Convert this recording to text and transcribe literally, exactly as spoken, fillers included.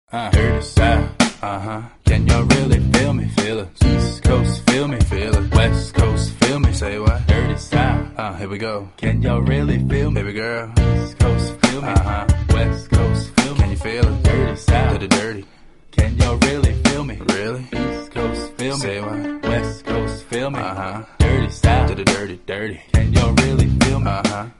Uh, dirty South, uh-huh. Can y'all really feel me? Feel it. East Coast, feel me? Feel it. West Coast, feel me? Say what? Dirty South, uh, here we go. Can y'all really feel me? Baby girl. East Coast, feel me? Uh-huh. West Coast, feel me? Can you feel it? Dirty South, to the dirty. Can y'all really feel me? Really? East Coast, feel me? Say what? West Coast, feel me? Uh-huh. Dirty South, to the dirty, dirty. Can y'all really feel me? Uh-huh.